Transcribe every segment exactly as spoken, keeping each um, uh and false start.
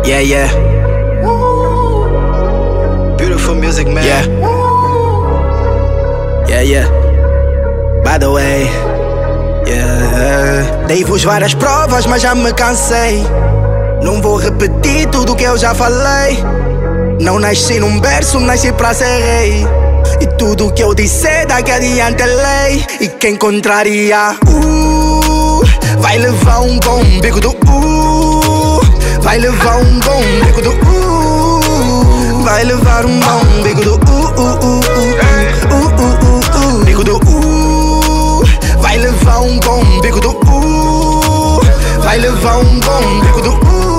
Yeah, yeah. Beautiful music, man. Yeah. Yeah, yeah. By the way, yeah. Dei-vos várias provas, mas já me cansei. Não vou repetir tudo que eu já falei. Não nasci num berço, nasci pra ser rei. E tudo que eu disser daqui adiante é lei. E quem contraria, uh, vai levar um bom bico do uh. Vai levar um bom bico do uh. Vai levar um bom bico do uh, uh, uh, uh, uh, uh, uh. Bico do uh. Vai levar um bom bico do uh. Vai levar um bom bico do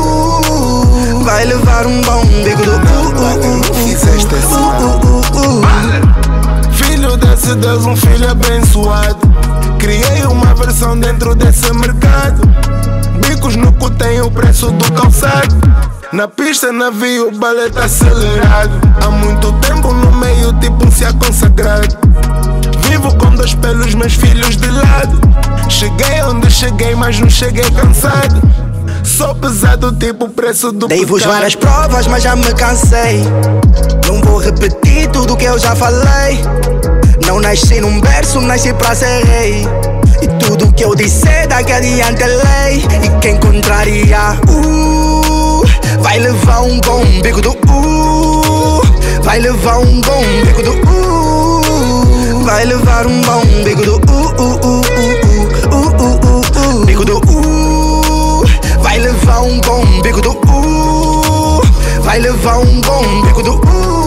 uh. Vai levar um bom bico do uh, uh, uh. Fizeste esse mal. Filho desse Deus, um filho abençoado. Criei uma versão dentro desse mercado. Bicos no cu tem o preço do calçado. Na pista navio, o balete acelerado. Há muito tempo no meio, tipo um se consagrado. Vivo com dois pelos, meus filhos de lado. Cheguei onde cheguei, mas não cheguei cansado. Sou pesado, tipo o preço do pecado. Dei-vos várias provas, mas já me cansei. Não vou repetir tudo que eu já falei. Não nasci num berço, nasci pra ser rei. E tudo que eu disser daqui adiante é lei. E quem contraria, uh, vai levar um bom bico do uh. Vai levar um bom bico do uh. Vai levar um bom bico do uh, uh, uh, uh, uh, uh, uh, uh. Bico do uh. Vai levar um bom bico do uh. Vai levar um bom bico do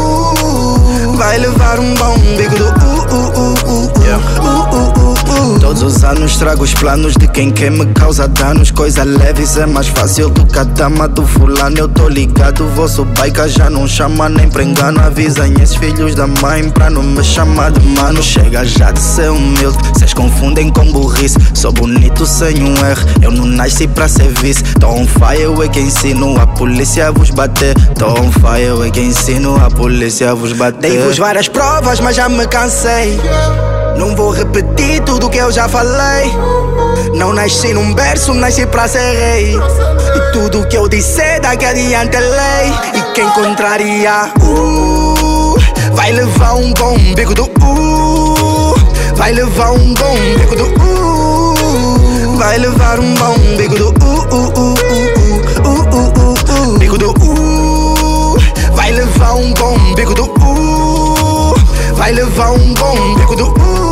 uh. Vai levar um bom bico do uh, uh, uh, uh, yeah. uh, uh, uh, uh. Todos os anos trago os planos de quem quer me causa danos. Coisa leves é mais fácil do que a dama do fulano. Eu tô ligado, o vosso baica já não chama nem pra engano. Avisem esses filhos da mãe pra não me chamar de mano. Chega já de ser humilde, cês confundem com burrice. Sou bonito sem um R, eu não nasci pra ser vice. Tô on fire, eu é que ensino a polícia a vos bater. Tô on fire, eu é que ensino a polícia a vos bater. Dei-vos várias provas, mas já me cansei. Não vou repetir tudo que eu já falei. Não nasci num berço, nasci pra ser rei. E tudo que eu disser daqui adiante é lei. E quem contraria, uh, vai levar um bom bico do uh. Vai levar um bom bico do uh. Vai levar um bom bico do uh, uh, uh, uh, uh, uh, uh. Bico do uh. Vai levar um bom bico do uh. Vai levar um bom bico do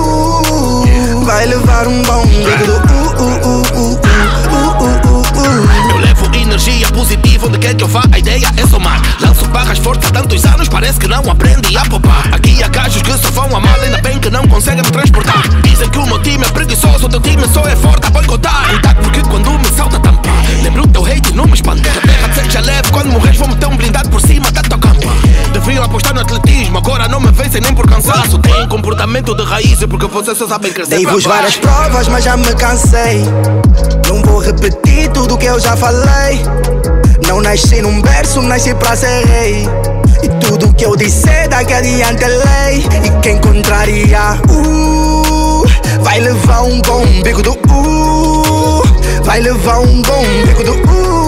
uh. Vai levar um bom bico do uh, uh, uh, uh, uh, uh, uh, uh. Eu levo energia positiva onde quer que eu vá, a ideia é somar. Lanço barras fortes há tantos anos, parece que não aprendi a poupar. Aqui há gajos que só vão a mal, ainda bem que não conseguem me transportar. Dizem que o meu time é preguiçoso, o teu time só é forte a boicotar. Cuidado porque quando me salta tampa, lembro o teu hate e não me espanta. Que a terra seja leve, quando morres vou meter um blindado por cima da tua campa. Deviam apostar no atletismo, agora não me vencem nem por cansaço. Tem comportamento de raiz porque vocês só sabem crescer. Dei-vos várias provas, mas já me cansei. Não vou repetir tudo que eu já falei. Não nasci num berço, nasci pra ser rei. E tudo que eu disser daqui adiante é lei. E quem contraria, uh, vai levar um bom bico do uh. Vai levar um bom bico do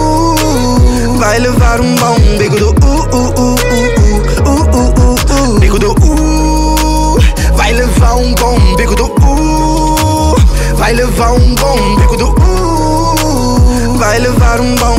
uh. Vai levar um bom bico do uh, uh, uh, uh, uh, uh, uh, uh. Bico do uh. Vai levar um bom bico do uh. Vai levar um bom bico do uh. Vai levar um bom